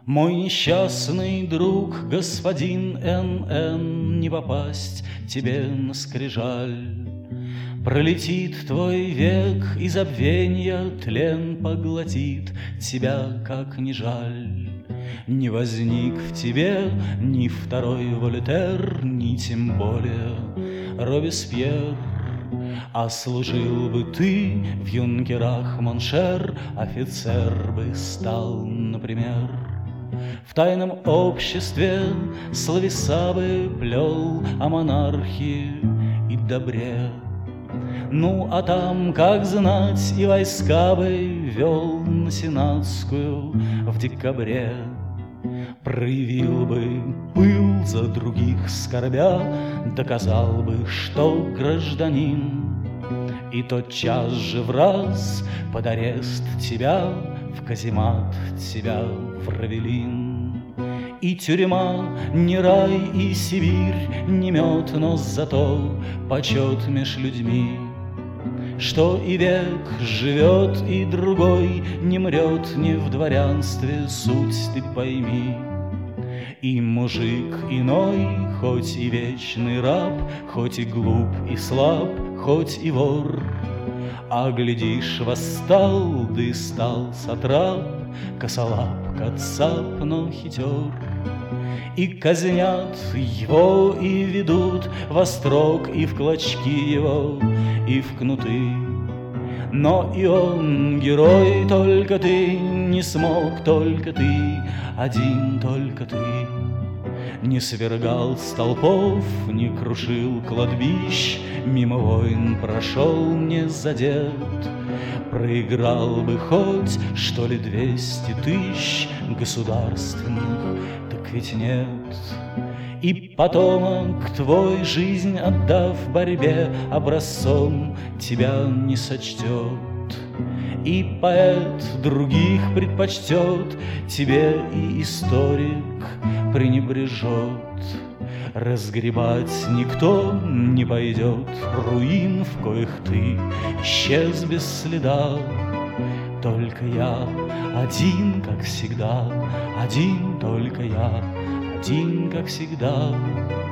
Мой несчастный друг, господин Н.Н., не попасть тебе на скрижаль. Пролетит твой век, и забвенья тлен поглотит тебя, как ни жаль. Не возник в тебе ни второй Вольтер, ни тем более Робеспьер. А служил бы ты в юнкерах Моншер, офицер бы стал, например. В тайном обществе словеса бы плел о монархии и добре. Ну, а там, как знать, и войска бы вел на Сенатскую в декабре. Проявил бы пыл за других скорбя, доказал бы, что гражданин. И тотчас же в раз под арест тебя, в каземат тебя в Равелин. И тюрьма не рай, и Сибирь не мед, но зато почет меж людьми. Что и век живет, и другой не мрет, не в дворянстве суть ты пойми. И мужик иной, хоть и вечный раб, хоть и глуп и слаб, хоть и вор, а глядишь, восстал, да и стал сатрап, косолап, кацап, но хитер. И казнят его, и ведут во строк, и в клочки его, и в кнуты. Но и он герой, только ты не смог, только ты, один только ты. Не свергал столпов, не крушил кладбищ, мимо войн прошел не задет. Проиграл бы хоть, что ли, 200 тысяч государственных, так ведь нет. И потомок твой, жизнь отдав борьбе, образцом тебя не сочтет. И поэт других предпочтет, тебе и историк пренебрежет. Разгребать никто не пойдет руин, в коих ты исчез без следа. Только я один, как всегда, один только я, один, как всегда.